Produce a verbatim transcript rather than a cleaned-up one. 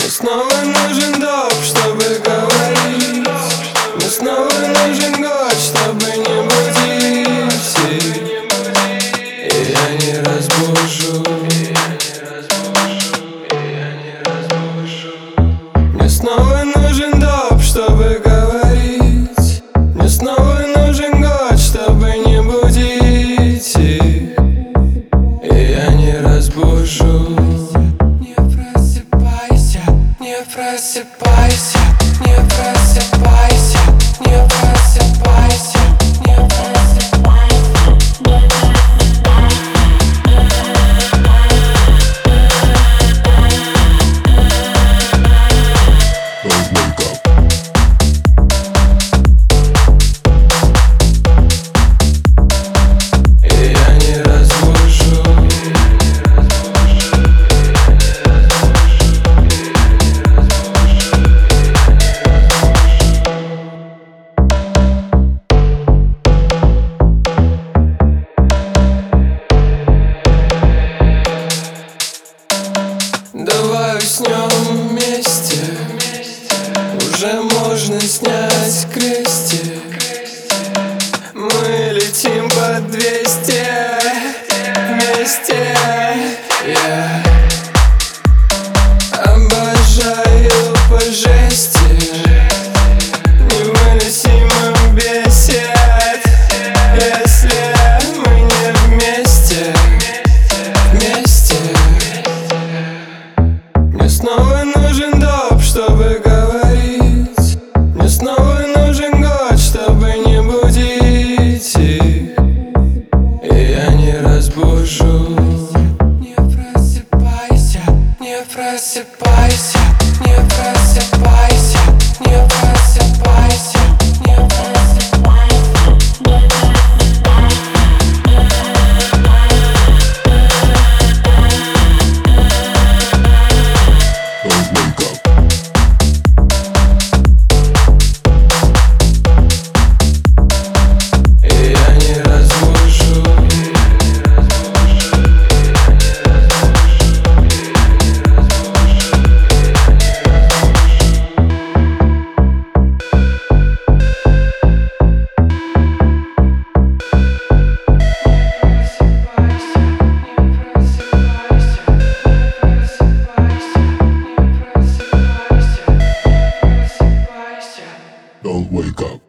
снова нужен доп, чтобы говорить. Мне снова нужен год, чтобы не будить. И я не разбужу. Мне снова нужен доп, чтобы говорить. Мне снова нужен год, чтобы не будить. И я не разбужу. Не просыпайся, не просыпайся, не просыпайся, не Давай уснем вместе, уже можно снять крестик. Мы летим под двести вместе. Я обожаю по жести, невыносимо бесит, если мы не вместе. Вместе. Мне снова нужен доп, чтобы говорить. Мне снова нужен год, чтобы не будить. И я не разбужу. Не просыпайся, не просыпайся, не просыпайся, не просыпайся, не Don't wake up.